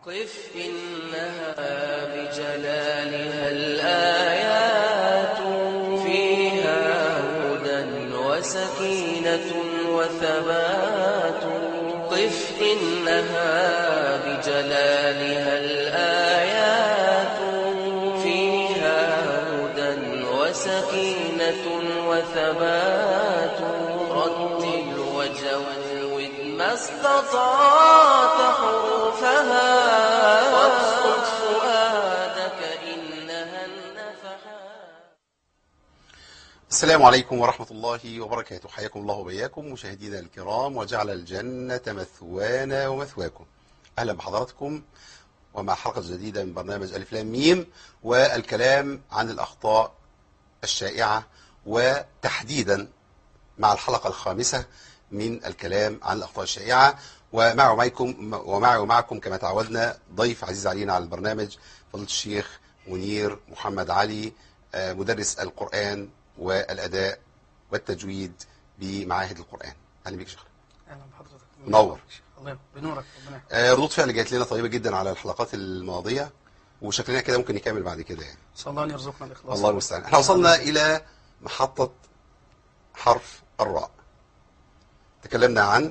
قف إنها بجلالها الآيات فيها هدى وسكينة وثبات. قف إنها بجلالها الآيات فيها هدى وسكينة وثبات. رتل وجود ما استطعت حروفها وابسط فؤادك إنها النفحات. السلام عليكم ورحمة الله وبركاته. حياكم الله وبياكم مشاهدينا الكرام، وجعل الجنة مثوانا ومثواكم. أهلا بحضراتكم ومع حلقة جديدة من برنامج ألف لام ميم، والكلام عن الأخطاء الشائعة، وتحديدا مع الحلقة الخامسة من الكلام عن الأخطاء الشائعة. ومعي ومعكم كما تعودنا ضيف عزيز علينا على البرنامج، فضيلة الشيخ منير محمد علي، مدرس القرآن والأداء والتجويد بمعاهد القرآن. أهلا بك شيخ. اهلا بحضرتك. منور. الله بنورك. ربنا ردود فعل جات لنا طيبة جدا على الحلقات الماضية، وشكلنا كده ممكن نكمل بعد كده يعني. صلى الله أن يرزقنا الإخلاص. الله المستعان. احنا وصلنا إلى محطة حرف الراء. تكلمنا عن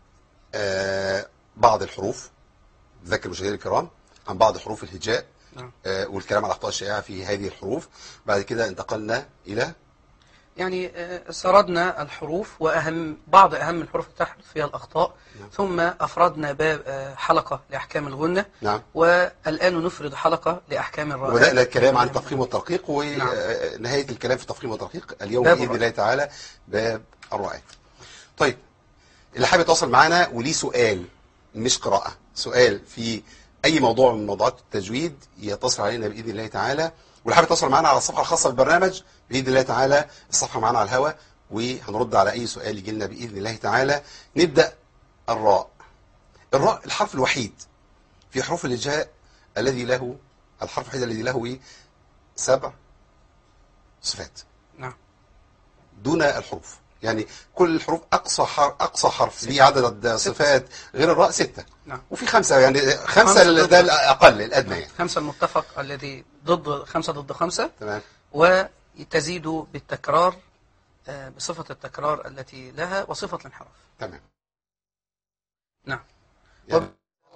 بعض الحروف، ذكر المشاهدين الكرام، عن بعض حروف الهجاء. نعم. والكلام عن الأخطاء الشائعة في هذه الحروف. بعد كده انتقلنا إلى يعني سردنا الحروف بعض أهم الحروف اللي تحدث فيها الأخطاء. نعم. ثم أفردنا باب حلقة لأحكام الغنة. نعم. والآن نفرد حلقة لأحكام الراء. وبدأنا الكلام عن التفخيم والترقيق، ونهاية الكلام في التفخيم والترقيق اليوم بإذن الله تعالى باب الراء. طيب، اللي حابب يتواصل معنا وليه سؤال مش قراءة، سؤال في أي موضوع من موضوعات التجويد، يتصل علينا بإذن الله تعالى. واللي حابب يتواصل معنا على الصفحة الخاصة بالبرنامج بإذن الله تعالى، الصفحة معنا على الهواء، وهنرد على أي سؤال يجي لنا بإذن الله تعالى. نبدأ الراء. الراء الحرف الوحيد في حروف الهجاء الذي له، الحرف الوحيد الذي له 7 صفات. نعم. دون الحروف، يعني كل الحروف أقصى حرف ليه عدد صفات غير الراء 6. نعم. وفي 5، يعني 5 ده الأقل الأدنى يعني. 5 المتفق الذي ضد 5 ضد 5. تمام. وتزيد بالتكرار بصفة التكرار التي لها وصفة الانحراف. تمام. نعم. يعني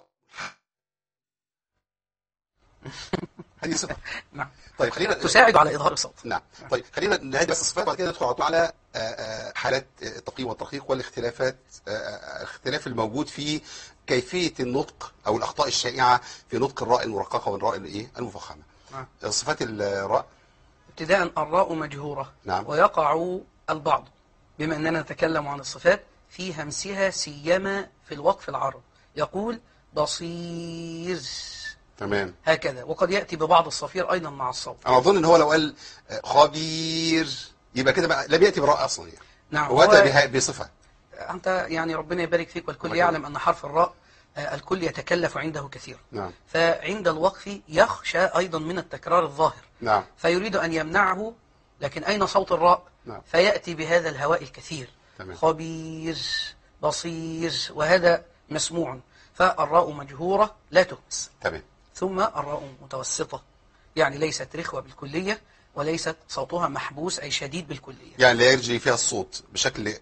هذه صفة. نعم. طيب خلينا تساعد على إظهار الصوت. نعم. طيب خلينا نهدي بس الصفات، بعد كده ندخل على طول على حالات التقييم والترقيق والاختلافات، الاختلاف الموجود في كيفية النطق أو الأخطاء الشائعة في نطق الراء المرققة والراء المفخمة. نعم. صفات الراء. ابتداء الراء مجهورة. نعم. ويقع البعض بما أننا نتكلم عن الصفات في همسها، سيما في الوقف العرض، يقول بصير. تمام. هكذا. وقد يأتي ببعض الصفير أيضا مع الصوت. أنا أظن إن هو لو قال خبير يبقى كده لم يأتي براء أصلا يعني. نعم. هو أتى بصفة. أنت يعني ربنا يبارك فيك، والكل يعلم أن حرف الراء الكل يتكلف عنده كثير. نعم. فعند الوقف يخشى أيضا من التكرار الظاهر. نعم. فيريد أن يمنعه، لكن أين صوت الراء؟ نعم. فيأتي بهذا الهواء الكثير. تمام. خبير، بصير، وهذا مسموع. فالراء مجهورة لا تهمس. تمام. ثم الراء متوسطة، يعني ليست رخوة بالكلية، وليست صوتها محبوس أي شديد بالكلية، يعني لا يرجي فيها الصوت بشكل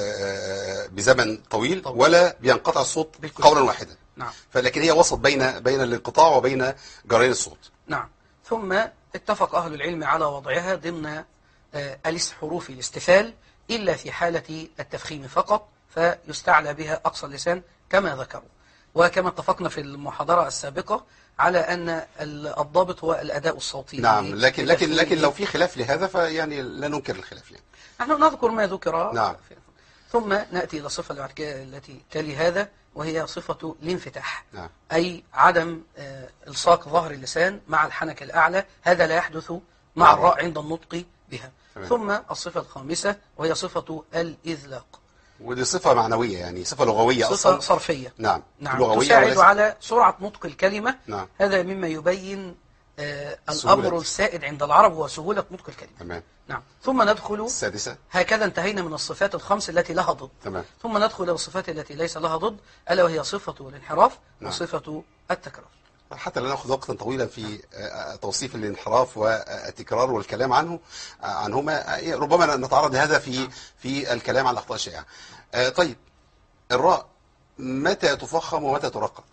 بزمن طويل، ولا بينقطع الصوت قولا واحدا. نعم. فلكن هي وسط بين الانقطاع وبين جرين الصوت. نعم. ثم اتفق أهل العلم على وضعها ضمن حروف الاستفال، إلا في حالة التفخيم فقط، فيستعلى بها أقصى اللسان كما ذكروا. وكما اتفقنا في المحاضرة السابقة على أن الضابط هو الأداء الصوتي. نعم. لكن لو في خلاف لهذا فيعني لا ننكر الخلاف يعني. نحن نذكر ما ذكر. نعم. ثم نأتي إلى الصفة التي تلي هذا، وهي صفة الانفتاح. نعم. أي عدم إلصاق ظهر اللسان مع الحنك الأعلى، هذا لا يحدث مع الراء عند النطق بها. ثم الصفة الخامسة وهي صفة الإذلاق، ودي صفة معنوية يعني صفة لغوية صفة أصلا. صرفية. نعم. لغوية تساعد على سرعة نطق الكلمة. نعم. هذا مما يبين الأمر السائد عند العرب هو سهولة نطق الكلمة. تمام. نعم. ثم ندخل السادسة. هكذا انتهينا من الصفات الخمس التي لها ضد. تمام. ثم ندخل إلى الصفات التي ليس لها ضد، ألا وهي صفة الانحراف. نعم. وصفة التكرار. حتى لا ناخذ وقتا طويلا في توصيف الانحراف والتكرار والكلام عنهما، ربما نتعرض لهذا في الكلام عن الاخطاء الشائعه. طيب، الراء متى تفخم ومتى ترقق؟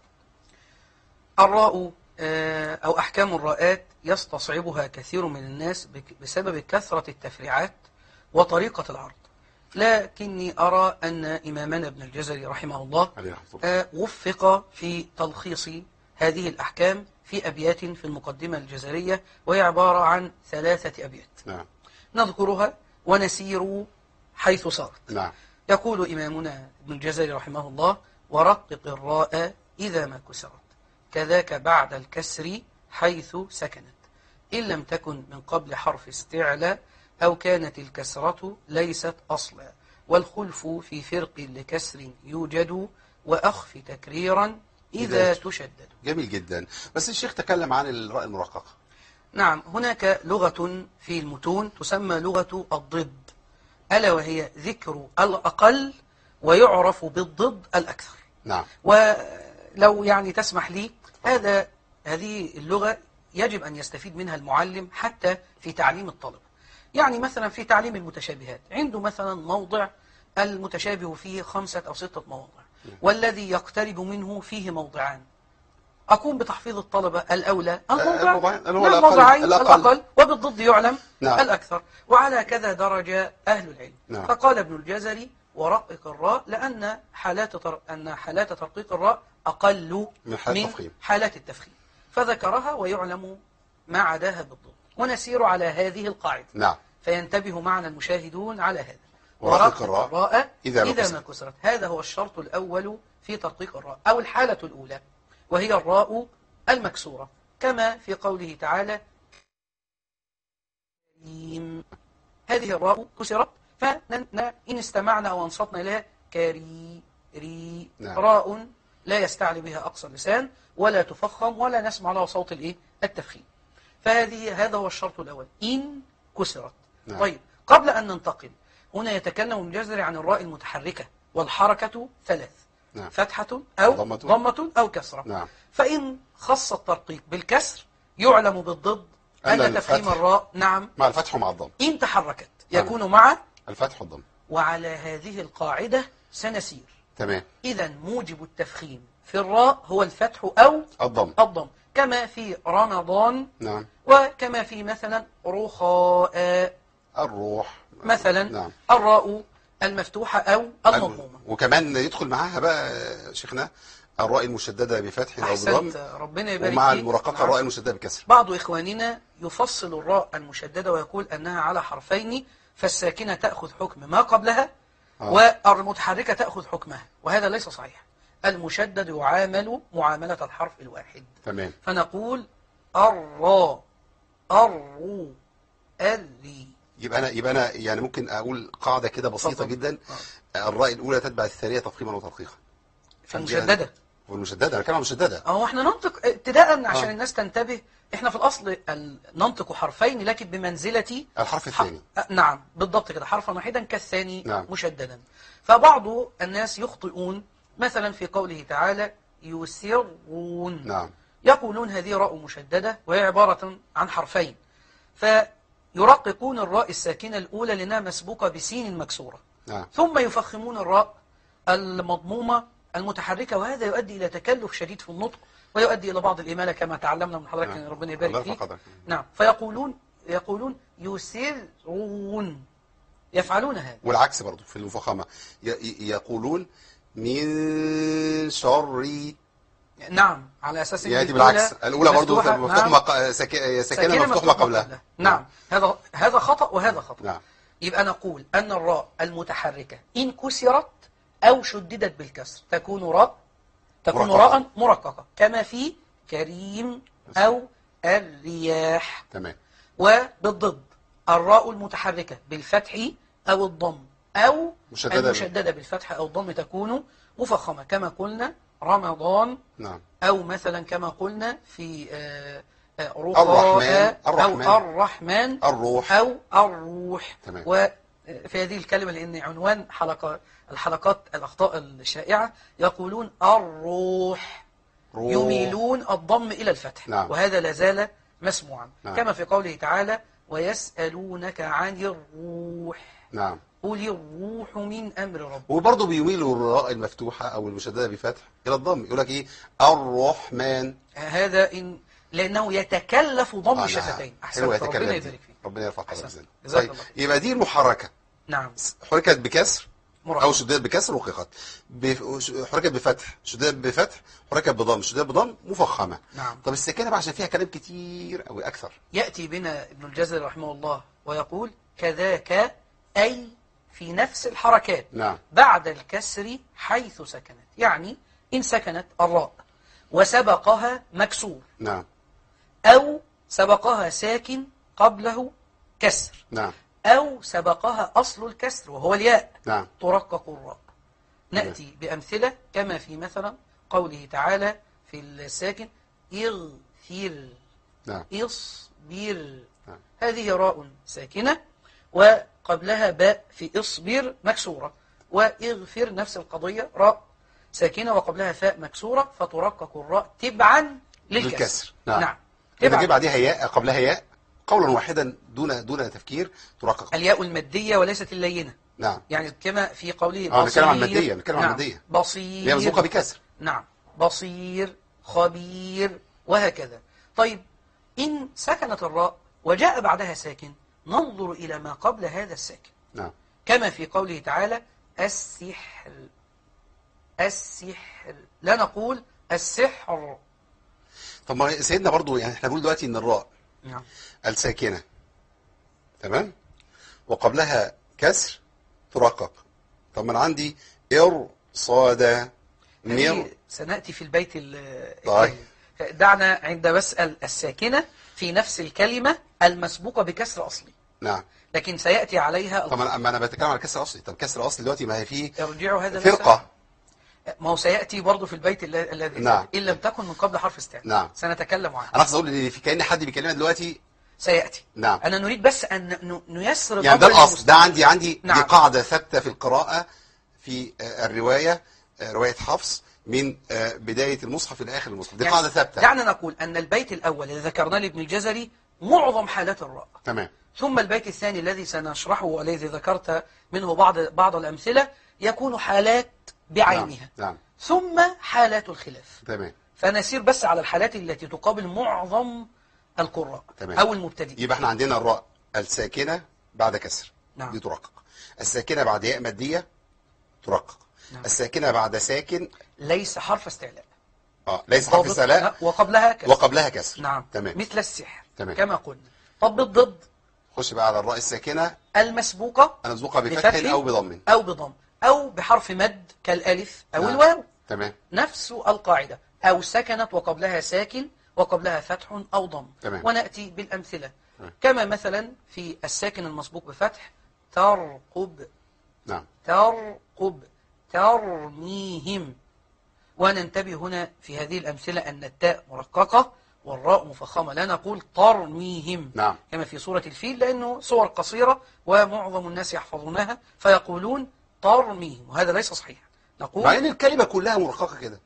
الراء أو أحكام الراءات يستصعبها كثير من الناس بسبب كثرة التفريعات وطريقة العرض، لكني أرى أن إمامنا ابن الجزري رحمه الله وفق في تلخيص هذه الأحكام في أبيات في المقدمة الجزرية، وهي عبارة عن 3 أبيات. نعم. نذكرها ونسير حيث صارت. نعم. يقول إمامنا ابن الجزري رحمه الله: ورقق الراء إذا ما كسرت، كذاك بعد الكسر حيث سكنت، إن لم تكن من قبل حرف استعلاء أو كانت الكسرة ليست أصلا، والخلف في فرق لكسر يوجد، وأخف تكريرا إذا تشدد. جميل جدا. بس الشيخ تكلم عن الراء المرققة. نعم، هناك لغة في المتون تسمى لغة الضد، ألا وهي ذكر الأقل ويعرف بالضد الأكثر. نعم. ولو يعني تسمح لي، هذه اللغة يجب أن يستفيد منها المعلم حتى في تعليم الطلبة. يعني مثلا في تعليم المتشابهات عنده مثلا موضع المتشابه فيه 5 أو 6 مواضع، والذي يقترب منه فيه موضعان. أقوم بتحفيظ الطلبة الأولى الموضعين الأقل، وبالضد يعلم الأكثر، وعلى كذا درج أهل العلم. فقال ابن الجزري: ورقق الراء، لأن حالات ترقيق الراء أقل من حالات التفخيم، فذكرها ويعلم ما عداها بالضد. ونسير على هذه القاعدة. نعم. فينتبه معنا المشاهدون على هذا. ورقق الراء إذا ما كسرت. هذا هو الشرط الأول في ترقيق الراء، أو الحالة الأولى، وهي الراء المكسورة، كما في قوله تعالى: هذه الراء كسرت، فإن استمعنا وانصتنا إليها كري راء لا يستعلي بها أقصى اللسان، ولا تفخم، ولا نسمع لها صوت التفخيم. هذا هو الشرط الأول، إن كسرت. نعم. طيب، قبل أن ننتقل، هنا يتكلم ابن الجزري عن الراء المتحركة، والحركة 3: نعم. فتحة أو ضمة أو كسرة. نعم. فإن خص الترقيق بالكسر يعلم بالضد أن تفخيم الراء مع الفتح ومع الضم. إن تحركت يكون مع الفتح والضم. وعلى هذه القاعدة سنسير. تمام. إذا موجب التفخيم في الراء هو الفتح أو الضم، كما في رمضان. نعم. وكما في مثلا رخاء، الروح مثلا. نعم. الراء المفتوحة أو المضمومة. وكمان يدخل معاها بقى شيخنا الراء المشددة بفتح أو بضم، ربنا يبارك فيك. ومع المرققة الراء المشددة بكسر. بعض إخواننا يفصل الراء المشددة ويقول أنها على حرفين، فالساكنة تأخذ حكم ما قبلها والمتحركة تأخذ حكمها، وهذا ليس صحيح. المشدد يعامل معاملة الحرف الواحد. تمام. فنقول الراء، الرو، الري. يبقى أنا يعني ممكن أقول قاعدة كده بسيطة جدا. الراء الأولى تتبع الثانية تفخيما وترقيقا. فالمشددة والمشددة، أنا كلمة مشددة. احنا ننطق ابتداء عشان الناس تنتبه. احنا في الأصل ننطق حرفين، لكن بمنزلة الحرف الثاني. نعم، بالضبط كده، حرفا واحدا كالثاني. نعم. مشددا. فبعض الناس يخطئون مثلا في قوله تعالى: يسرون. نعم. يقولون هذه راء مشددة وهي عبارة عن حرفين، فيرققون الراء الساكنة الأولى لأنها مسبوقة بسين مكسورة. نعم. ثم يفخمون الراء المضمومة المتحركة، وهذا يؤدي إلى تكلف شديد في النطق، ويؤدي إلى بعض الإمالة كما تعلمنا من حضرتك. نعم. ربنا يبارك فيك. نعم. يقولون يسرون، يفعلون هذا. والعكس برضو في المفخمة يقولون من شر. نعم، على أساس يعني بالعكس، الأولى برضو مفتوح ساكنة مفتوح ما قبلها. نعم. هذا خطأ وهذا خطأ. نعم. يبقى نقول أن الراء المتحركة إن كسرت أو شددت بالكسر تكون راء مرققة، كما في كريم أو الرياح. تمام. وبالضد الراء المتحركة بالفتح أو الضم أو المشددة بالفتح أو الضم تكون مفخمة، كما قلنا رمضان. نعم. أو مثلا كما قلنا في رخاء أو الرحمن، الروح أو الروح. تمام. وفي هذه الكلمة لأن عنوان الحلقات الأخطاء الشائعة يقولون الروح روح. يميلون الضم إلى الفتح. نعم. وهذا لا زال مسموعا. نعم. كما في قوله تعالى ويسألونك عن الروح نعم. قل الروح من أمر ربك. وبرضه بيميلوا الراء المفتوحة أو المشددة بفتح إلى الضم، يقول لك إيه الرحمن. هذا لأنه يتكلف ضم نعم. الشفتين. حلو، أحسنت، ربنا يتكلم يبارك دي. فيك. ربنا يرفع أحسنت. قدرك. جزاك طيب الله خير. يبقى دي المحركة نعم. حركت بكسر مرحبا. أو شددت بكسر وقفت، حركت بفتح، شددت بفتح، حركت بضم، شددت بضم، مفخمة. نعم. طب السكينة بقى عشان فيها كلام كتير أو أكثر. يأتي بنا ابن الجزري رحمه الله ويقول كذاك أي في نفس الحركات نعم. بعد الكسر حيث سكنت، يعني إن سكنت الراء وسبقها مكسور نعم. أو سبقها ساكن قبله كسر نعم. أو سبقها أصل الكسر وهو الياء نعم. ترقق الراء. نأتي بأمثلة كما في مثلا قوله تعالى في الساكن اغفر نعم. اصبر. نعم. هذه راء ساكنة وقبلها باء في اصبر مكسورة، واغفر نفس القضية راء ساكنة وقبلها فاء مكسورة فترقق الراء تبعا للكسر. نعم. نعم. إذا جه بعدها ياء قبلها ياء قولا واحدا دون تفكير ترقق. الياء المادية وليست اللينة. نعم. يعني كما في قوله نتكلم عن المادية، نتكلم عن نعم. المادية. بصير هي مسبوقة بكسر. نعم. بصير خبير وهكذا. طيب إن سكنت الراء وجاء بعدها ساكن ننظر إلى ما قبل هذا الساكن. نعم. كما في قوله تعالى السحر. السحر لا نقول السحر. طب ما سيدنا برضو يعني احنا بنقول دلوقتي ان الراء نعم. الساكنة تمام وقبلها كسر ترقق. طب ما انا عندي صاد مير. سنأتي في البيت طيب. دعنا عند بسأل الساكنة في نفس الكلمة المسبوقة بكسر أصلي. نعم. لكن سيأتي عليها طب انا بتكلم على كسر اصلي. طب كسر اصلي دلوقتي ما هي فيه ارجعوا هذا فرقة. ما هو سيأتي برضه في البيت الذي نعم. إن لم تكن من قبل حرف استعلاء. نعم. سنتكلم عنه. انا اقصد اقول ان في كأن حد بيكلمنا دلوقتي. سيأتي. نعم. أنا نريد بس أن نيسر يعني ده الأمر الأصل، للمسلمين. ده عندي نعم. دي قاعدة ثابتة في القراءة في الرواية، رواية حفص من بداية المصحف إلى آخر المصحف، دي يعني قاعدة ثابتة. دعنا نقول أن البيت الأول الذي ذكرناه لابن الجزري معظم حالات الراء. تمام. ثم البيت الثاني الذي سنشرحه والذي ذكرت منه بعض الأمثلة يكون حالات بعينها. نعم. ثم حالات الخلاف. تمام. فنسير بس على الحالات التي تقابل معظم القراء. تمام. أو المبتدئين. يبقى احنا عندنا الراء الساكنة بعد كسر. نعم. دي ترقق. الساكنة بعد ياء مادية ترقق. نعم. الساكنة بعد ساكن ليس حرف استعلاء. ليس حرف استعلاء وقبلها كسر. وقبلها كسر. نعم. تمام. مثل السحر. تمام. كما قلنا. طب بالضد خش بقى على الراء الساكنة المسبوقة المسبوقة بفتح أو بضم. أو بضم أو بحرف مد كالألف أو نعم. الواو. تمام. نفس القاعدة. أو سكنت وقبلها ساكن وقبلها فتح أو ضم. تمام. ونأتي بالأمثلة. تمام. كما مثلا في الساكن المسبوق بفتح ترقب. نعم. ترقب ترميهم. وننتبه هنا في هذه الأمثلة أن التاء مرققة والراء مفخمة. لا نقول ترميهم. نعم. كما في سورة الفيل لأنه صور قصيرة ومعظم الناس يحفظونها فيقولون ترميهم وهذا ليس صحيح. نقول مع ان الكلمة كلها مرققة كده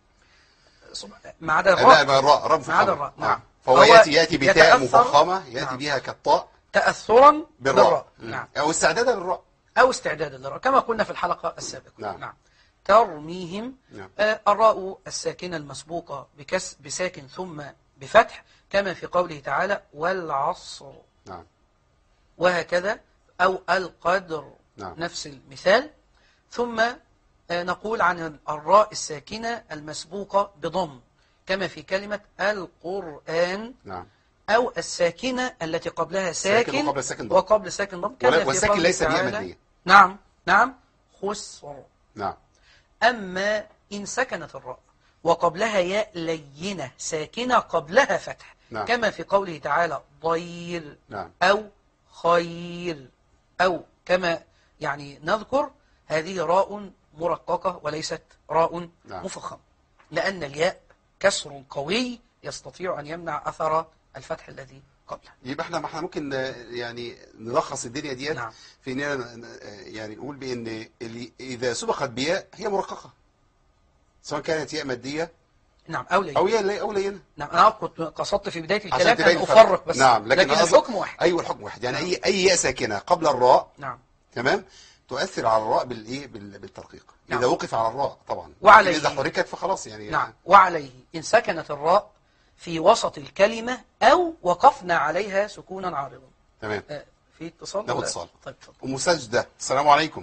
ما عدا لا الراء. الراء ما عدا الراء. نعم. فهو يأتي بتاء يتأثر- مفخمة يأتي نعم. بها كالطاء تأثرا بالراء. نعم. أو استعدادا للراء. أو استعدادا للراء كما قلنا في الحلقة السابقة. نعم. ترميهم. نعم. الراء الساكنة المسبوقة بساكن ثم بفتح كما في قوله تعالى والعصر. نعم. وهكذا أو القدر. نعم. نفس المثال. ثم نقول عن الراء الساكنة المسبوقة بضم كما في كلمة القرآن. نعم. أو الساكنة التي قبلها ساكن وقبل ساكن ضم. وقبل ساكن ضم كما في والساكن قوله ليس بياء تعالى. مادية. نعم. نعم. خسر. نعم. أما إن سكنت الراء وقبلها ياء لينة ساكنة قبلها فتح. نعم. كما في قوله تعالى ضير. نعم. أو خير. أو كما يعني نذكر هذه راء مرققة وليست راء نعم. مفخمة لأن الياء كسر قوي يستطيع أن يمنع أثر الفتح الذي قبله. يبقى احنا ممكن يعني نلخص الدنيا ديت. نعم. في اننا يعني نقول بان اذا سبقت بياء هي مرققة سواء كانت ياء مادية نعم أو لين. أو لين. نعم أنا كنت قصدت في بداية عشان الكلام تبين أن الفرق. أفرق بس. نعم لكن الحكم واحد. أيوة الحكم واحد، يعني نعم. أي ياء ساكنة قبل الراء نعم تمام تؤثر على الراء بالترقيق نعم. إذا وقف على الراء طبعا، وعليه. إذا حركت فخلاص يعني. نعم وعليه إن سكنت الراء في وسط الكلمة أو وقفنا عليها سكونا عارضا. تمام. في اتصال؟ ناخد ولا؟ اتصال. طيب اتفضل. أم سجدة، السلام عليكم.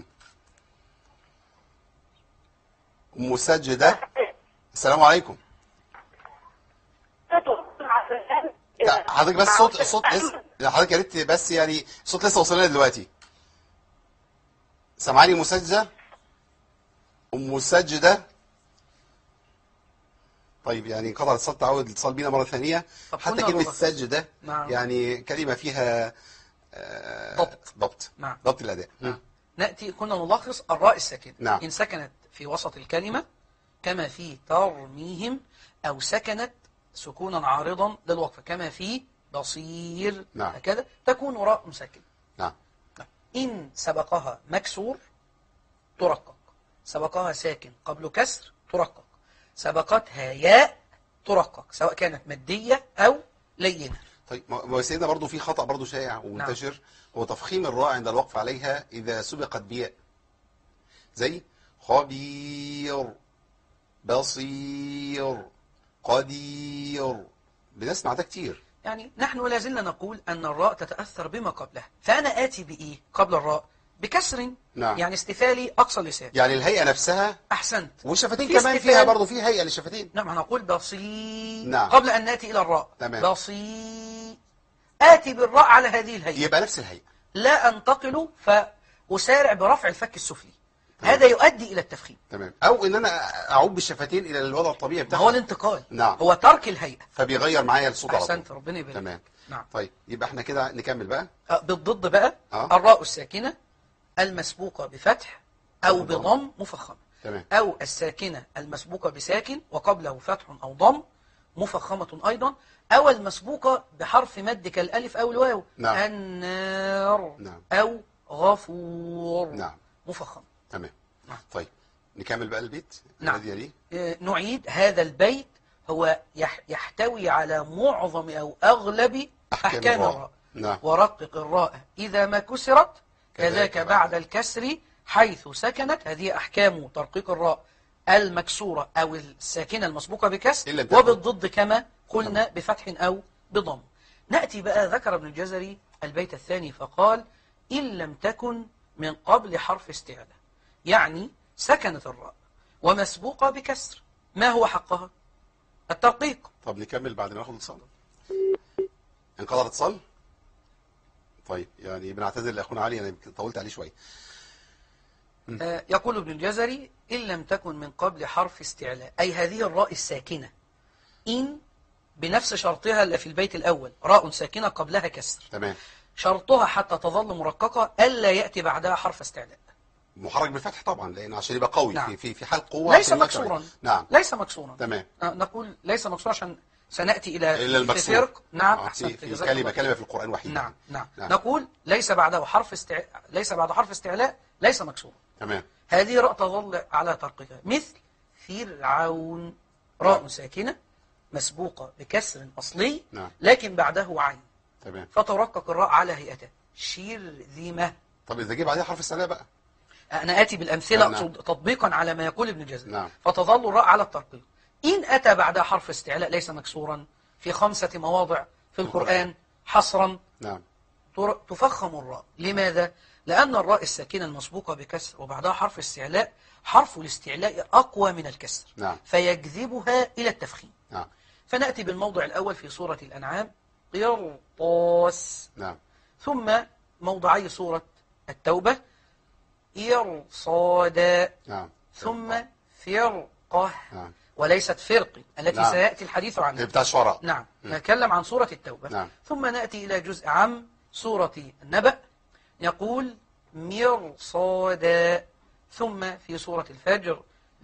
أم سجدة، السلام عليكم. حضرتك بس الصوت لسه، حضرتك يا ريت بس يعني الصوت لسه وصلنا دلوقتي. سامعاني أم سجدة؟ أم سجدة؟ طيب يعني انقطع الاتصال، تعود الاتصال بينا مرة ثانية. حتى كلمة سجدة نعم. يعني كلمة فيها نعم. ضبط الأداء. نعم. نأتي كنا نلخص الراء الساكنة. نعم. إن سكنت في وسط الكلمة كما في ترميهم، أو سكنت سكونا عارضا للوقف كما في بصير. نعم. هكذا تكون راء ساكنة. نعم. إن سبقها مكسور ترقق، سبقها ساكن قبل كسر ترقق، سبقتها ياء ترقق سواء كانت مادية أو لينة. طيب ما سيدنا برضو في خطأ برضو شائع ومنتشر. نعم. هو تفخيم الراء عند الوقف عليها إذا سبقت بياء، زي خبير، بصير، قدير، بنسمع ده كتير. يعني نحن لازلنا نقول أن الراء تتأثر بما قبلها، فأنا آتي بإيه قبل الراء؟ بكسر. نعم. يعني استفالي أقصى اللسان، يعني الهيئة نفسها. أحسنت. والشفتين كمان استفال. فيها برضو في هيئة للشفتين. نعم هنقول بصير. نعم. قبل أن نأتي إلى الراء. تمام. بصير، آتي بالراء على هذه الهيئة، يبقى نفس الهيئة، لا أنتقل فأسارع برفع الفك السفلي. هذا يؤدي إلى التفخيم. تمام. أو إن أنا أعود بالشفتين إلى الوضع الطبيعي ما بتاعها. هو الانتقال. نعم. هو ترك الهيئة، فبيغير معايا الصوت على طول. أحسنت ربنا يبارك. تمام. نعم. طيب يبقى احنا كده نكمل بقى. بالضد بقى. الراء الساكنة المسبوقة بفتح أو بضم مفخمة. تمام. أو الساكنة المسبوقة بساكن وقبله فتح أو ضم مفخمة أيضا، أو المسبوقة بحرف مد كالألف أو الواو. نعم. النار. نعم. أو غفور. نعم. مفخم. تمام. نعم. طيب نكمل بقى البيت. نعم. الذي نعيد هذا البيت. هو يحتوي على معظم أو أغلب أحكام الراء. نعم. ورقق الراء إذا ما كسرت كذاك بعد الكسر حيث سكنت. هذه أحكام ترقيق الراء المكسورة أو الساكنة المسبوقة بكسر، وبالضد كما قلنا بفتح أو بضم. نأتي بقى ذكر ابن الجزري البيت الثاني فقال إن لم تكن من قبل حرف استعلاء، يعني سكنت الراء ومسبوقة بكسر، ما هو حقها؟ الترقيق. طب نكمل بعد ما ناخد اتصال. انقطع الاتصال. طيب يعني بنعتذر لاخونا علي، انا طولت عليه شويه. يقول ابن الجزري إن لم تكن من قبل حرف استعلاء، أي هذه الراء الساكنة إن بنفس شرطها اللي في البيت الأول، راء ساكنة قبلها كسر. تمام. شرطها حتى تظل مرققة ألا يأتي بعدها حرف استعلاء. محرك بالفتح طبعا، لأن عشان يبقى قوي. نعم. في حال قوة. ليس مكسورا. نعم. ليس مكسورا. تمام. نقول ليس مكسورا عشان سنأتي إلى المكسور. فرق. نعم. في كلمة في القرآن وحيدة. نعم. نعم. نقول ليس بعده ليس بعد حرف استعلاء، ليس مكسورا. تمام. هذه راء تظل على ترقيقها، مثل فرعون، راء ساكنة مسبوقة بكسر أصلي. نعم. لكن بعده عين. تمام. فترقق الراء على هيئته. شرذمة. طب إذا جه بعدها حرف استعلاء بقى؟ أنا آتي بالأمثلة. نعم. تطبيقا على ما يقول ابن الجزري. نعم. فتظل الراء على الترقيق. إن أتى بعدها حرف استعلاء ليس مكسورا في 5 مواضع في القرآن حصرا. نعم. تفخم الراء. لماذا؟ لأن الراء الساكنة المسبوقة بكسر وبعدها حرف استعلاء، حرف الاستعلاء أقوى من الكسر. نعم. فيجذبها إلى التفخيم. نعم. فنأتي بالموضع الأول في سورة الأنعام قرطاس. نعم. ثم موضعي سورة التوبة إرصادا. نعم. ثم فرقة. نعم. وليست فرق التي نعم. سيأتي الحديث عنها. بتاع الشعراء. نعم. نتكلم عن سورة التوبة. نعم. ثم نأتي إلى جزء عام سورة النبأ يقول مرصادا. ثم في سورة الفجر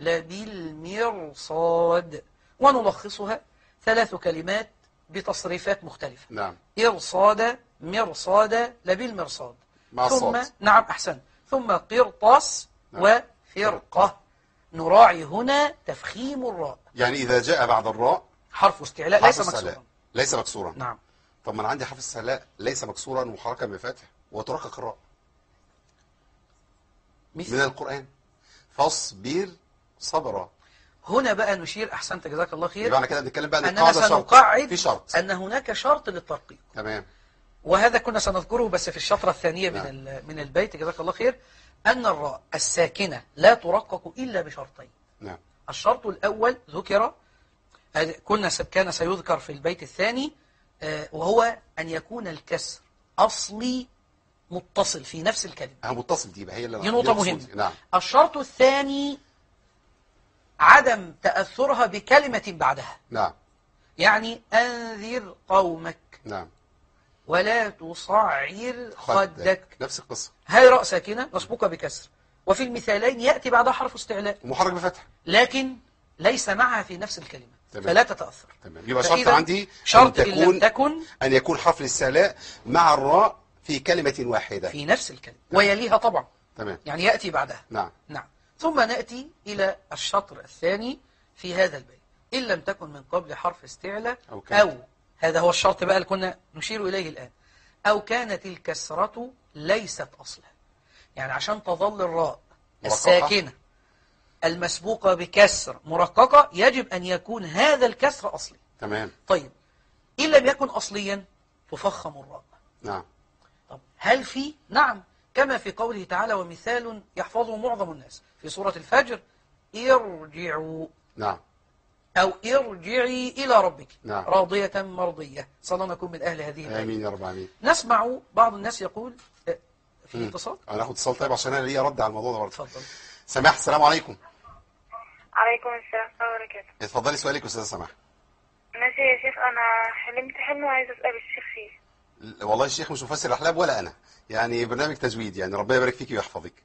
لبالمرصاد. ونلخصها 3 كلمات بتصريفات مختلفة. نعم. إرصادا، مرصادا، لبالمرصاد. مع ثم الصوت. نعم أحسن. ثم قرطاس. نعم. وفرقة. نراعي هنا تفخيم الراء. يعني إذا جاء بعد الراء حرف استعلاء حرف ليس استعلاء مكسورا. ليس مكسورا. نعم. طب ما أنا عندي حرف استعلاء ليس مكسورا ومحركا بفتح وترقق الراء من القرآن، فاصبر صبرا. هنا بقى نشير، أحسنت جزاك الله خير، يبقى أنا كده بنتكلم بقى أننا القاعدة سنقعد في شرط أن هناك شرط للترقيق، تمام. وهذا كنا سنذكره بس في الشطرة الثانية نعم. من البيت جزاك الله خير، أن الراء الساكنة لا ترقق إلا بشرطين. نعم. الشرط الأول ذكر، كان سيذكر في البيت الثاني، وهو أن يكون الكسر أصلي متصل في نفس الكلمة. متصل، دي بقى هي اللي دي نقطة مهمة. نعم. الشرط الثاني عدم تأثرها بكلمة بعدها. نعم. يعني أنذر قومك. نعم. ولا تصعر خدك. نفس القصة. هاي راء ساكنة مسبوقة بكسر، وفي المثالين يأتي بعدها حرف استعلاء ومحرك بفتح، لكن ليس معها في نفس الكلمة. تمام. فلا تتأثر. تمام. يبقى شرط عندي شرط إن لم تكن أن يكون حرف الاستعلاء مع الراء في كلمة واحدة في نفس الكلمة ويليها طبعا. تمام. يعني يأتي بعدها. نعم. نعم. ثم نأتي إلى الشطر الثاني في هذا البيت، إن لم تكن من قبل حرف استعلاء أو هذا هو الشرط بقى اللي كنا نشير إليه الآن، أو كانت الكسرة ليست أصلا. يعني عشان تظل الراء الساكنة المسبوقة بكسر مرققة يجب أن يكون هذا الكسر أصلي. تمام. طيب إن لم يكن أصليا تفخم الراء. نعم. طب هل في؟ نعم، كما في قوله تعالى ومثال يحفظه معظم الناس في سورة الفجر، ارجعوا. نعم. أو ارجعي إلى ربك. نعم. راضية مرضية. صلى الله نكون من أهل هذه الآية. آمين يا رب العالمين. نسمع بعض الناس يقول في اتصال. أنا هاخد اتصال طيب عشان أنا ليا رد على الموضوع ده برضه. اتفضل. سماح، السلام عليكم. عليكم السلام ورحمة الله وبركاته. اتفضلي سؤالك يا أستاذة سماح. ماشي يا شيخ، أنا حلمت حلم وعايزة أسأل الشيخ فيه. والله الشيخ مش مفسر أحلام ولا أنا، يعني برنامج تجويد، يعني ربنا يبارك فيك ويحفظك.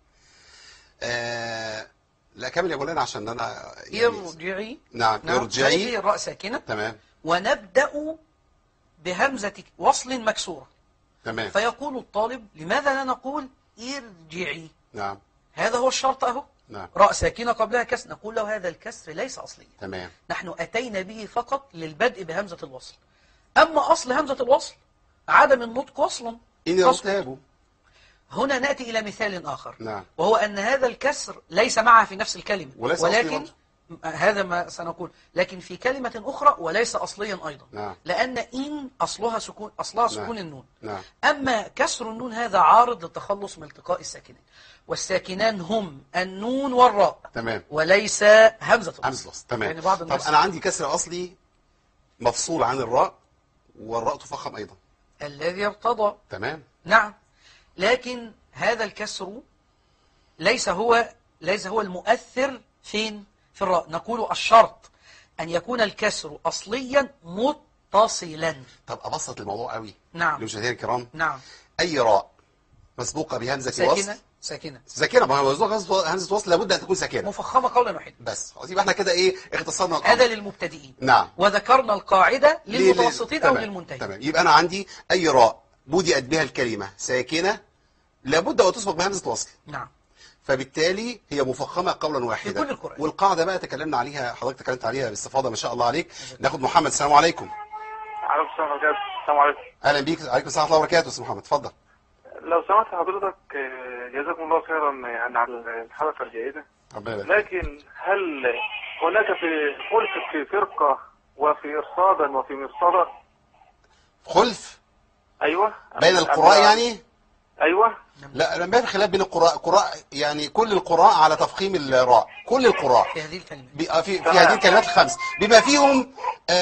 لا كمل يا مولانا عشان أنا يعني ارجعي. نعم. ارجعي. الراء ساكنة. تمام. ونبدأ بهمزة وصل مكسورة. تمام. فيقول الطالب لماذا لا نقول ارجعي؟ نعم. هذا هو الشرط أهو. نعم. راء ساكنة قبلها كسر، نقول له هذا الكسر ليس أصليا. تمام. نحن أتينا به فقط للبدء بهمزة الوصل. أما أصل همزة الوصل عدم النطق وصلا. إن ارتابوا. هنا نأتي إلى مثال آخر. نعم. وهو أن هذا الكسر ليس معها في نفس الكلمة، ولكن هذا ما سنقول، لكن في كلمة أخرى وليس أصليا أيضا. نعم. لأن إن أصلها سكون، أصلها سكون نعم. النون. نعم. أما كسر النون هذا عارض للتخلص من التقاء الساكنين، والساكنان هم النون والراء. تمام. وليس همزة الوصل. تمام. يعني بعض طب أنا عندي كسر أصلي مفصول عن الراء، والراء تفخم أيضا. الذي ارتضى. تمام. نعم. لكن هذا الكسر ليس هو المؤثر فين؟ في الراء. نقول الشرط أن يكون الكسر أصليا متصلا. طب أبسط الموضوع قوي. نعم. لمشاهدينا الكرام. نعم. أي راء مسبوقة بهمزة وصل ساكنة، ما هو همزة وصل لابد أن تكون ساكنة مفخمة قولا واحدا. بس خلاص، يبقى احنا كده ايه اختصرنا الأمر. هذا للمبتدئين. نعم. وذكرنا القاعدة للمتوسطين أو تمام. للمنتهين. تمام. يبقى أنا عندي أي راء بدأت بها الكلمة ساكنة لابد أن تسبق بهمزة وصل. نعم. فبالتالي هي مفخمة قولا واحدا في كل القرآن. والقاعدة بقى تكلمنا عليها، حضرتك تكلمت عليها باستفاضة ما شاء الله عليك. ناخد محمد. السلام عليكم. عليكم السلام ورحمة الله. السلام عليكم. أهلا بيك. عليكم السلام ورحمة الله وبركاته. أستاذ محمد اتفضل. لو سمحت حضرتك، جزاكم الله خيرا يعني على الحلقة الجيدة. لكن هل هناك خلف في فرقة وفي إرصادا وفي مرصدا؟ خلف؟ أيوة. بين القراء يعني؟ أيوة. لا، ما في خلاف بين القراء يعني كل القراء على تفخيم الراء، كل القراء في هذه الكلمة في هذه الكلمات الخمس، بما فيهم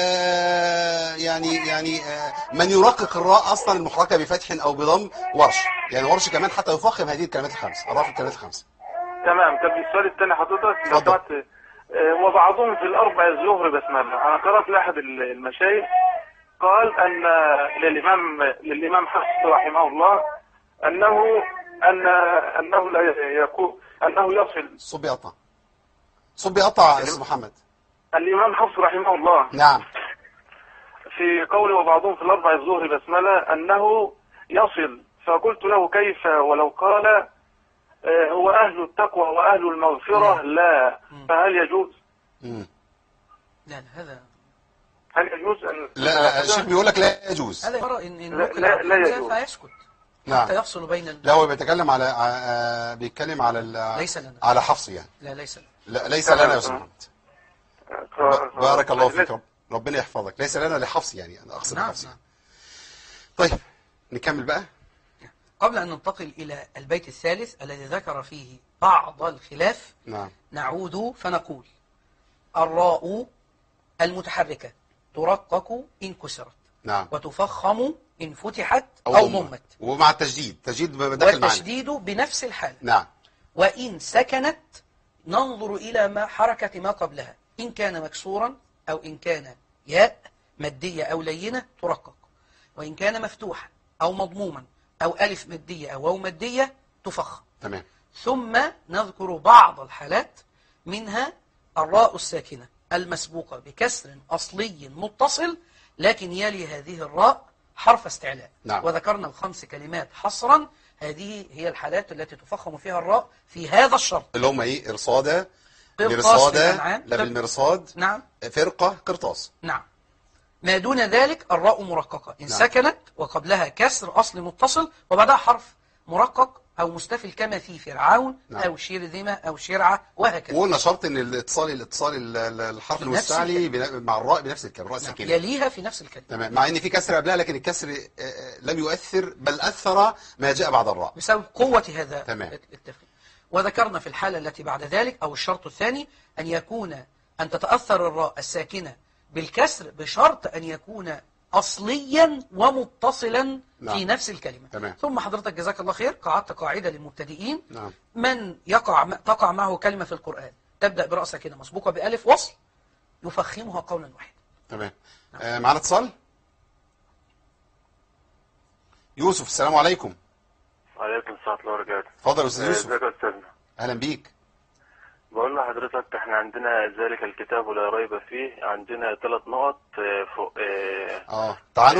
من يرقق الراء اصلا المحركه بفتح او بضم، ورش، يعني ورش كمان حتى يفخم هذه الكلمات الخمس، الراء في الكلمات الخمس. تمام. طب السؤال الثاني حضرتك لو سمحت، وبعضهم في الاربع الظهر بسمله، انا قرات لاحد المشايخ قال ان للامام حفص رحمه الله انه لا يكون انه يصل. صب يقطع يا استاذ محمد. الامام حفص رحمه الله نعم في قوله وبعضهم في الاربع الظهر بسمله انه يصل، فقلت له كيف ولو قال هو اهل التقوى واهل المغفره لا، فهل يجوز؟ لا هذا هل يجوز أن لا الشيخ بيقول لك لا يجوز. هذا يرى إن لا- نقل لا- عن لا حمزة يجوز. فيسكت نعم. حتى يفصل بين لا هو بيتكلم على بيتكلم على ليس لنا. على حفص يعني. لا ليس لنا. لا ليس لنا يا أستاذ. ف- بارك الله فيك، ربنا يحفظك. ليس لنا لحفص يعني، أنا أقصد نعم حفص نعم. يعني. طيب نكمل بقى. قبل أن ننتقل إلى البيت الثالث الذي ذكر فيه بعض الخلاف نعم نعود فنقول: الراء المتحركة ترقق إن كسرت، نعم. وتفخم إن فتحت أو ضمت، ومع التجديد، تجديد داخل معنا. والتشديد بنفس الحال. نعم. وإن سكنت ننظر إلى ما حركة ما قبلها، إن كان مكسورا أو إن كان ياء مادية أو لينة ترقق، وإن كان مفتوحا أو مضموما أو ألف مادية أو واو مادية تفخم. تمام. ثم نذكر بعض الحالات، منها الراء الساكنة المسبوقة بكسر أصلي متصل لكن يلي هذه الراء حرف استعلاء. نعم. وذكرنا الخمس كلمات حصرا، هذه هي الحالات التي تفخم فيها الراء في هذا الشرط. اللي هم ايه؟ إرصادة، قرطاس مرصادة، بالأنعام. لا بالمرصاد، نعم فرقة، قرطاس. نعم. ما دون ذلك الراء مرققة إن نعم. سكنت وقبلها كسر أصل متصل وبعدها حرف مرقق أو مستفل كما في فرعون. نعم. أو شيرذمة أو شرعة وهكذا. وقلنا شرط ان الاتصال الحرف بنفس المستعلي مع الراء بنفس الكلمة، الراء نعم. الساكنة. يليها في نفس الكلمة. تمام. مع ان في كسر قبلها، لكن الكسر لم يؤثر، بل اثر ما جاء بعد الراء بسبب قوة هذا تمام. التفخيم. وذكرنا في الحالة التي بعد ذلك أو الشرط الثاني أن تتأثر الراء الساكنة بالكسر بشرط أن يكون أصليا ومتصلا نعم. في نفس الكلمة. تمام. ثم حضرتك جزاك الله خير قعدت قاعدة للمبتدئين: نعم. من تقع معه كلمة في القرآن تبدأ برأس ساكنة مسبوقة بألف وصل يفخمها قولا واحدا. تمام. معنا اتصال. يوسف، السلام عليكم. وعليكم السلام ورحمة الله وبركاته. اتفضل يا استاذ يوسف. ازيك يا أستاذنا؟ اهلا بيك. بقول لحضرتك احنا عندنا ذلك الكتاب لا ريب فيه، عندنا 3 نقط فوق تعانق.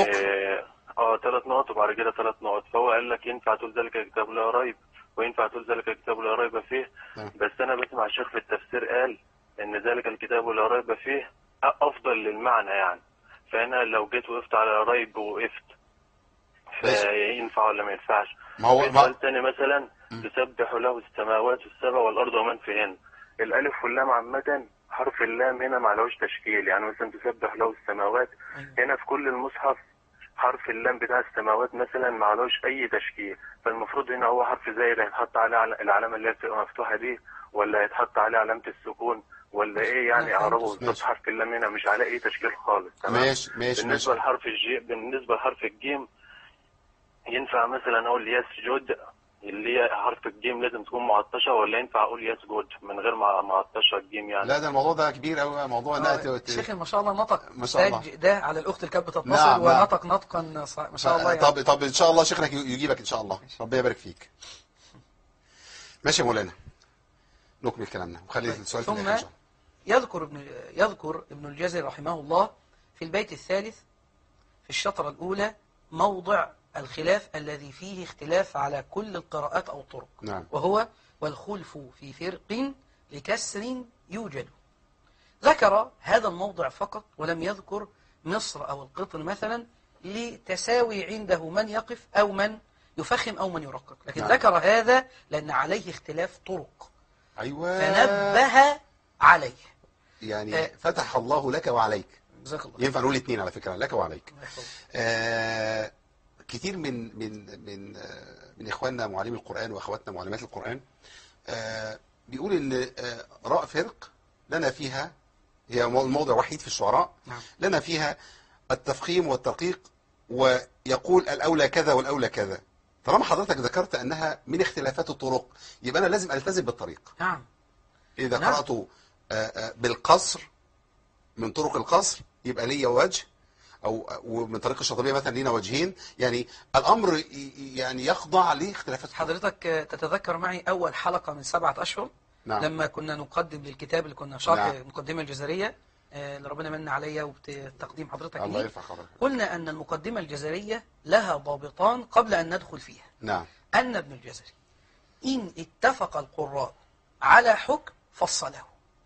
3 نقط وبعد كده 3 نقط. فهو قال لك ينفع تقول ذلك الكتاب لا ريب وينفع تقول ذلك الكتاب لا ريب فيه. بس انا بسمع الشيخ في التفسير قال ان ذلك الكتاب لا ريب فيه افضل للمعنى يعني. فانا لو جيت وقفت على ريب ووقفت فينفع ولا ما ينفعش؟ ما هو مثال تاني مثلا: تسبح له السماوات السبع والارض ومن فيهن. الالف واللام عامه، حرف اللام هنا معلوش تشكيل. يعني مثلا تسبح له السماوات، هنا في كل المصحف حرف اللام بتاع السماوات مثلا معلوش اي تشكيل. فالمفروض هنا هو حرف زائد هيتحط عليه العلامه اللي هي بتبقى مفتوحه دي، ولا هيتحط عليه علامه السكون، ولا ايه يعني اعربه بالظبط؟ حرف اللام هنا مش عليه اي تشكيل خالص. تمام. ماشي. بالنسبه لحرف الجيم ينفع مثلا اقول يسجد اللي هي حرف الجيم لازم تكون معطشه، ولا ينفع اقول يسجد من غير معطشه الجيم يعني؟ لا ده الموضوع ده كبير قوي، موضوع الشيخ ما شاء الله نطق ما شاء الله ده على الاخت اللي كانت بتتصل. نعم. ونطق نطقا ما شاء الله يعني. طب ان شاء الله شيخنا يجيبك ان شاء الله. ربنا يبارك فيك. ماشي يا مولانا، نكمل كلامنا وخلي السؤال في ثم الاخر. يذكر ابن الجزري رحمه الله في البيت الثالث في الشطرة الأولى موضع الخلاف الذي فيه اختلاف على كل القراءات أو الطرق. نعم. وهو: والخلف في فرق لكسر يوجد. ذكر هذا الموضع فقط ولم يذكر مصر أو القطر مثلا لتساوي عنده من يقف أو من يفخم أو من يرقق، لكن نعم. ذكر هذا لأن عليه اختلاف طرق ايوه، فنبه عليه. يعني فتح الله لك وعليك. جزاك الله. ينفع نقول الاثنين على فكره، لك وعليك. الله يحفظك. كتير من اخواننا معلمي القرآن واخواتنا معلمات القرآن بيقول ان راء فرق لنا فيها، هي الموضع وحيد في الشعراء. نعم. لنا فيها التفخيم والترقيق، ويقول الأولى كذا والأولى كذا. طالما حضرتك ذكرت أنها من اختلافات الطرق، يبقى أنا لازم ألتزم بالطريق. نعم. إذا نعم. قرأت بالقصر من طرق القصر يبقى لي وجه، ومن طريق الشاطبية مثلا لينا وجهين. يعني الأمر يعني يخضع لاختلافات الطرق. حضرتك تتذكر معي أول حلقة من 7 أشهر. نعم. لما كنا نقدم للكتاب اللي كنا شرح نعم. المقدمة الجزرية اللي ربنا من عليا وبتقديم حضرتك الله ليه. يرفع خبرك. قلنا أن المقدمة الجزرية لها ضابطان قبل أن ندخل فيها. نعم. أن ابن الجزري إن اتفق القراء على حكم فصله،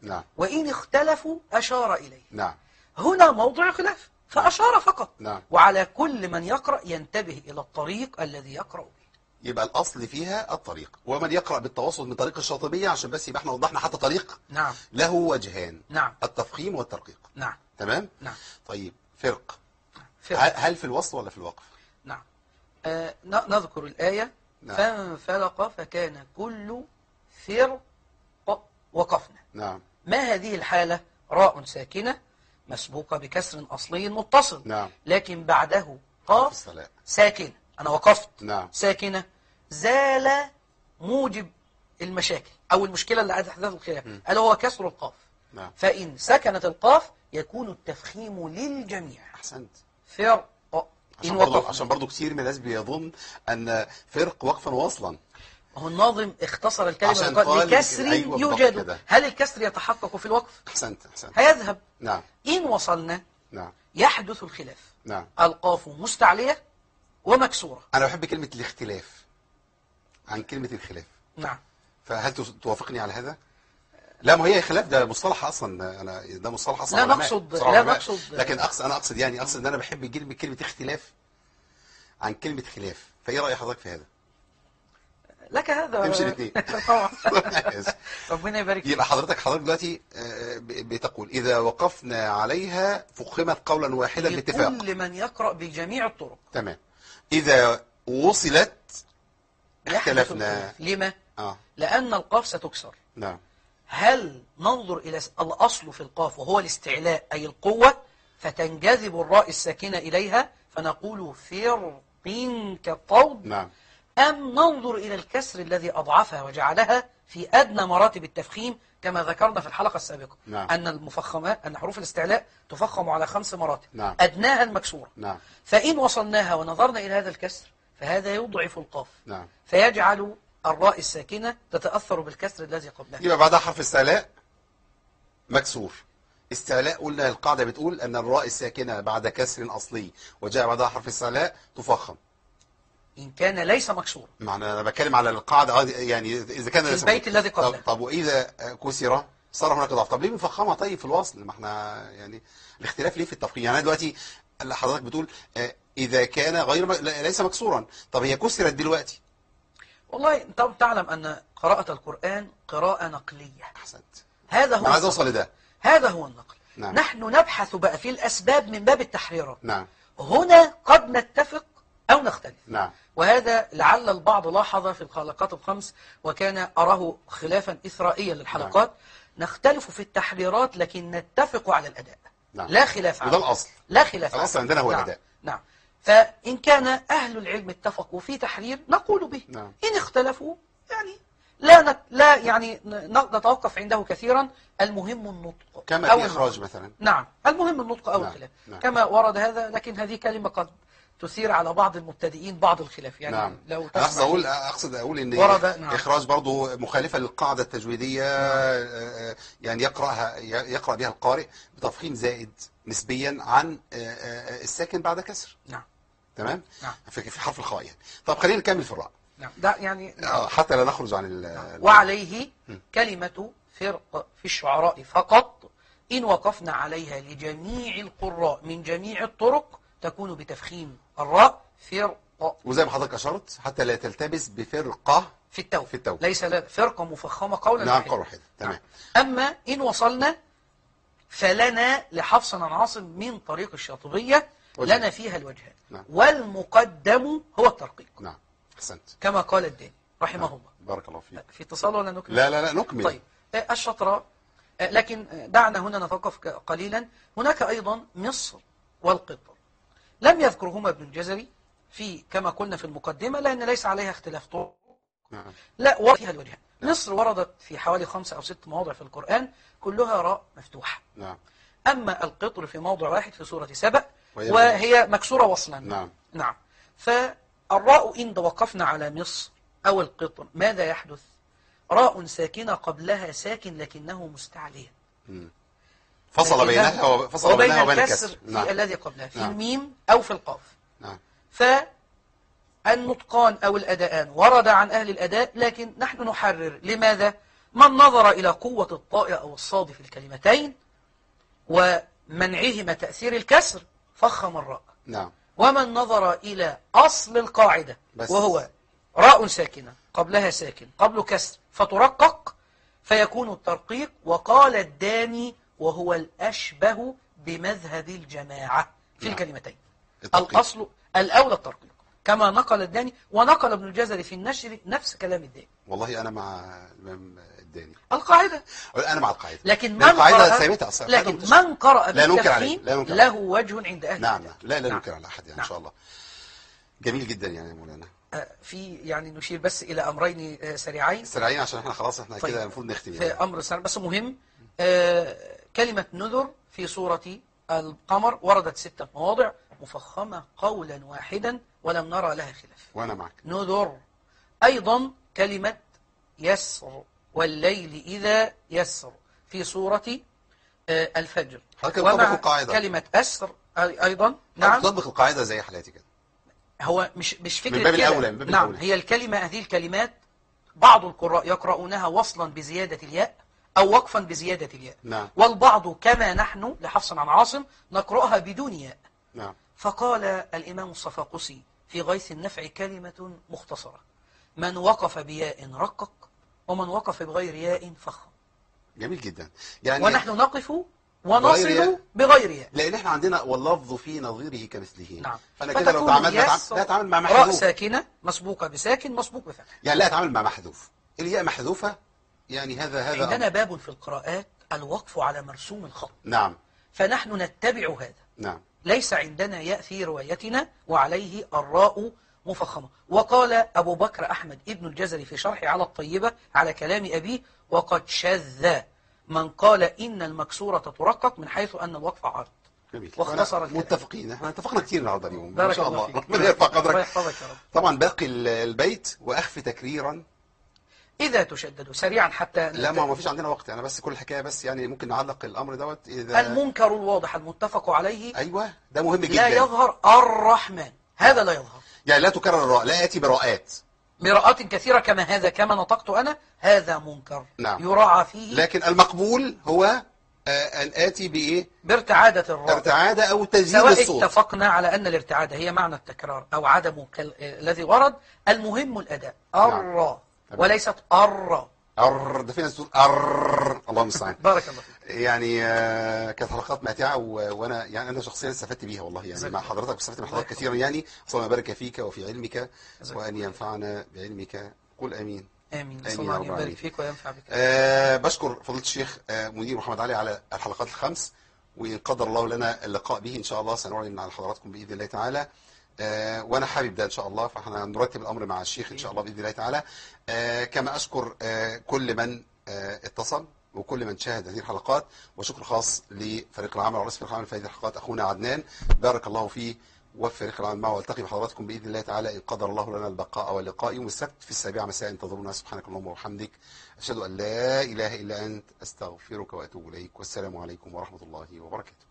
نعم. وإن اختلفوا أشار إليه. نعم. هنا موضع خلاف فأشار فقط. نعم. وعلى كل من يقرأ ينتبه إلى الطريق الذي يقرأ به. يبقى الأصل فيها الطريق، ومن يقرأ بالتوسط من طريق الشاطبية، عشان بس يبقى احنا وضحنا حتى طريق نعم. له وجهان، نعم. التفخيم والترقيق. نعم. تمام؟ نعم. طيب فرق، فرق. هل في الوصل ولا في الوقف؟ نعم. نذكر الآية. نعم. فانفلق فكان كل فرق وقفنا. نعم. ما هذه الحالة؟ راء ساكنة مسبوقة بكسر أصلي متصل. نعم. لكن بعده في قاف الصلاة. ساكنة. أنا وقفت. نعم. ساكنة. زال موجب المشاكل أو المشكلة اللي أحدث الخلاف ألا هو كسر القاف. نعم. فإن سكنت القاف يكون التفخيم للجميع. أحسنت. فرق إن وقفنا. عشان برضو كتير من الناس بيظن أن فرق وقفا وصلا. هو الناظم اختصر الكلمة عشان وقال قال لكسر أيوة بالضبط يوجد. كده. هل الكسر يتحقق في الوقف؟ أحسنت. أحسنت. هيذهب. نعم. إن وصلنا نعم. يحدث الخلاف. نعم. القاف مستعلية ومكسورة. أنا بحب كلمة الاختلاف عن كلمة الخلاف. نعم. فهل توافقني على هذا؟ لا، ما هي خلاف ده مصطلح اصلا، ده مصطلح اصلا لا علماء. نقصد مصطلح لا علماء. نقصد لكن اقصد ان انا بحب كلمة اختلاف عن كلمة خلاف. فايه رأي حضرتك في هذا؟ لك هذا تمشي الاثنين. طبعا. ربنا يبارك فيك. يبقى حضرتك دلوقتي بتقول اذا وقفنا عليها فخمت قولا واحدا باتفاق. لكل من يقرأ بجميع الطرق. تمام. اذا وصلت يحدث اختلفنا. الخلاف. لما؟ اه. لأن القاف ستكسر. نعم. هل ننظر إلى الأصل في القاف وهو الاستعلاء أي القوة فتنجذب الراء الساكنة إليها فنقول فرق كالطود؟ نعم. أم ننظر إلى الكسر الذي أضعفها وجعلها في أدنى مراتب التفخيم كما ذكرنا في الحلقة السابقة. نعم. أن حروف الاستعلاء تفخم على 5 مراتب. نعم. أدناها المكسورة. نعم. فإن وصلناها ونظرنا إلى هذا الكسر فهذا يضعف القاف. نعم. فيجعل الراء الساكنة تتأثر بالكسر الذي قبلها. يبقى بعدها حرف استعلاء مكسور. استعلاء قلنا القاعدة بتقول أن الراء الساكنة بعد كسر أصلي وجاء بعدها حرف استعلاء تفخم إن كان ليس مكسورا. معنى أنا بتكلم على القاعدة يعني إذا كان في البيت الذي قبله. طب وإذا كسر صار هناك ضعف. طب ليه بنفخمها طيب في الوصل؟ ما احنا يعني الاختلاف ليه في التفخيم؟ يعني أنا دلوقتي حضرتك بتقول إذا كان ليس مكسورا. طب هي كسرت دلوقتي. والله طب تعلم أن قراءة القرآن قراءة نقلية. أحسنت. هذا هو أنا عايز أوصل لده. هذا هو النقل. نعم. نحن نبحث بقى في الأسباب من باب التحريرات. نعم. هنا قد نتفق أو نختلف. نعم. وهذا لعل البعض لاحظ في الحلقات الخمس وكان أراه خلافا إثرائيا للحلقات. نعم. نختلف في التحريرات لكن نتفق على الأداء. نعم. لا خلاف وده الأصل. لا خلاف الأصل عندنا هو نعم. الأداء. نعم. فإن كان أهل العلم اتفقوا في تحرير نقول به. نعم. إن اختلفوا يعني لا يعني نتوقف عنده كثيرا. المهم النطق كما أو في إخراج النطق. مثلا. نعم. المهم النطق أو نعم. الخلاف. نعم. كما ورد هذا. لكن هذه كلمة قد تثير على بعض المبتدئين بعض الخلاف يعني. نعم. لو أقصد أقول إن ورد. نعم. إخراج برضو مخالفة للقاعدة التجويدية. نعم. يعني يقرأ بها القارئ بتفخيم زائد نسبيا عن الساكن بعد كسر. نعم. تمام. نعم. في حرف الخاء يعني. طب خلينا نكمل في الراء. نعم. ده يعني حتى لا نخرج عن وعليه كلمة فرق في الشعراء فقط إن وقفنا عليها لجميع القراء من جميع الطرق تكون بتفخيم الراء فرق. وزي ما حضرتك أشرت حتى لا تلتبس بفرقة في التو. في التو. ليس فرقة مفخمة قولا نعم. واحدا. قول واحد. تمام. أما إن وصلنا فلنا لحفص عن عاصم من طريق الشاطبية وجه. لنا فيها الوجهان. نعم. والمقدم هو الترقيق. نعم. أحسنت. كما قال الداني رحمه نعم. الله. بارك الله فيك. في اتصال ولا نكمل؟ لا نكمل. طيب الشطرة. لكن دعنا هنا نتوقف قليلا. هناك أيضا مصر والقطر لم يذكرهما ابن الجزري في كما قلنا في المقدمة لأن ليس عليها اختلاف طرق. نعم. لا ورد فيها الوجهان. مصر وردت في حوالي 5 أو 6 مواضع في القرآن كلها راء مفتوحة. نعم. أما القطر في موضع واحد في سورة سبأ وهي مكسورة وصلا. نعم. نعم. فالراء إن وقفنا على مصر أو القطر ماذا يحدث؟ راء ساكنة قبلها ساكن لكنه مستعلية. فصل بينها وبين الكسر. نعم. في الذي قبلها في نعم. الميم أو في القاف. نعم. فالنطقان أو الأداءان ورد عن أهل الأداء لكن نحن نحرر. لماذا؟ من نظر إلى قوة الطاء أو الصاد في الكلمتين ومنعهما تأثير الكسر فخم الراء. نعم. ومن نظر إلى أصل القاعدة بس. وهو راء ساكنة قبلها ساكن قبل كسر فترقق فيكون الترقيق. وقال الداني وهو الأشبه بمذهب الجماعة في نعم. الكلمتين الترقيق. الأصل الأولى الترقيق كما نقل الداني، ونقل ابن الجزري في النشر نفس كلام الداني. والله أنا مع الإمام الداني، القاعدة. أنا مع القاعدة، لكن من القاعدة قرأ ثابتة أصلا، لكن من قرأ لا ننكر عليه، بالتفخيم لا ننكر له عليه. وجه عند أهل نعم الكتاب. لا نعم. ننكر على أحد يعني. نعم. إن شاء الله جميل جدا يعني يا مولانا. في يعني نشير بس إلى أمرين سريعين سريعين عشان احنا خلاص احنا طيب. كده المفروض نختم في يعني. أمر سريع بس مهم. كلمة نذر في سورة القمر وردت 6 مواضع مفخمة قولا واحدا ولم نرى لها خلاف. وأنا معك. نذر. أيضا كلمة يسر والليل إذا يسر في سورة الفجر. حضرتك بتطبق ومع القاعدة. كلمة أسر أيضا. نعم. نعم. تطبق القاعدة زي حالاتي كده. هو مش فكرة من باب كده. الأولى، من باب نعم. الأولى. هي الكلمة هذه الكلمات بعض القراء يقرؤونها وصلا بزيادة الياء أو وقفا بزيادة الياء. نعم. والبعض كما نحن لحفص عن عاصم نقرأها بدون ياء. نعم. فقال الإمام الصفاقسي في غيث النفع كلمة مختصرة: من وقف بياء رقق ومن وقف بغير ياء فخم. جميل جدا يعني. ونحن نقف بغير ونصل ياء. بغير ياء. لأن احنا عندنا واللفظ في نظيره كمثله. نعم. فأنا كده لو فتكون تعاملت ياء لا أتعامل مع راء محذوف. ساكنة مسبوقة بساكن مسبوق بفتح. يعني لا أتعامل مع محذوف، الياء محذوفة يعني هذا عندنا أمر. باب في القراءات الوقف على مرسوم الخط، نعم. فنحن نتبع هذا. نعم. ليس عندنا ياء في روايتنا وعليه الراء مفخمة. وقال أبو بكر أحمد ابن الجزري في شرحه على الطيبة على كلام أبيه: وقد شذ من قال إن المكسورة ترقق من حيث أن الوقف عارض. جميل. واختصر الكلام. متفقين، احنا اتفقنا كتير النهارده اليوم ان بارك شاء الله الله. فيك. ربنا يرفع الله قدرك. يحفظك يا رب. طبعا باقي البيت واخفي تكريرا. إذا تشددوا سريعا حتى لا ما فيش عندنا وقت، انا بس كل الحكايه بس يعني ممكن نعلق الامر دوت اذا المنكر الواضح المتفق عليه ايوه ده مهم جدا. لا يظهر الرحمن، هذا لا يظهر يعني لا تكرر الراء، لا ياتي براءات. براءات كثيرة كما هذا كما نطقت أنا، هذا منكر. نعم. يراعى فيه لكن المقبول هو ان اتي بايه؟ بارتعادة الراء، ارتعاده او تزييد سواء الصوت. اتفقنا على أن الارتعادة هي معنى التكرار أو عدمه الذي ورد. المهم الأداء. الراء وليست الراء. ده في ناس تقول الله المستعان. بارك الله فيك. يعني كانت حلقات ماتعه وانا يعني انا شخصيا استفدت بيها والله يعني مع حضرتك، واستفدت من حضرتك كثيرا يعني. اللهم بارك فيك وفي علمك وان ينفعنا بعلمك. قل امين. آمين. آمين صلى يا الله رب يبارك العالمين. فيك وينفع بك. بشكر فضيلة الشيخ مدير محمد علي على الحلقات الخمس، وإن قدر الله لنا اللقاء به إن شاء الله سنعلن على حضراتكم بإذن الله تعالى. وأنا حابب ده إن شاء الله، فإحنا نرتب الأمر مع الشيخ إن شاء الله بإذن الله تعالى. كما أشكر كل من اتصل وكل من شاهد هذه الحلقات، وشكر خاص لفريق العمل ورئيس فريق العمل في هذه الحلقات أخونا عدنان بارك الله فيه وفي فريق العمل معه. والتقي بحضراتكم بإذن الله تعالى إن قدر الله لنا البقاء واللقاء يوم السبت في 7 مساء. انتظرونا. سبحانك اللهم وبحمدك أشهد أن لا إله إلا أنت أستغفرك وأتوب إليك، والسلام عليكم ورحمة الله وبركاته.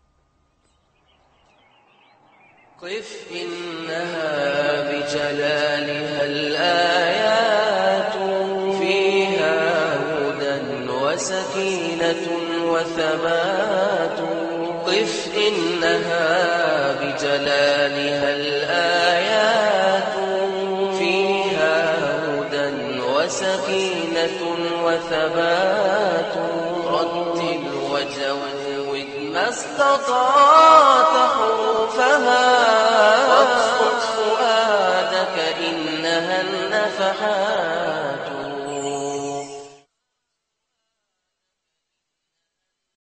قف إنها بجلالها الآيات فيها هدى وسكينة وثبات. قف إنها بجلالها الآيات فيها هدى وسكينة وثبات. رتل وجود ما استطعت حروفها واقصد فؤادك إنها النفحات.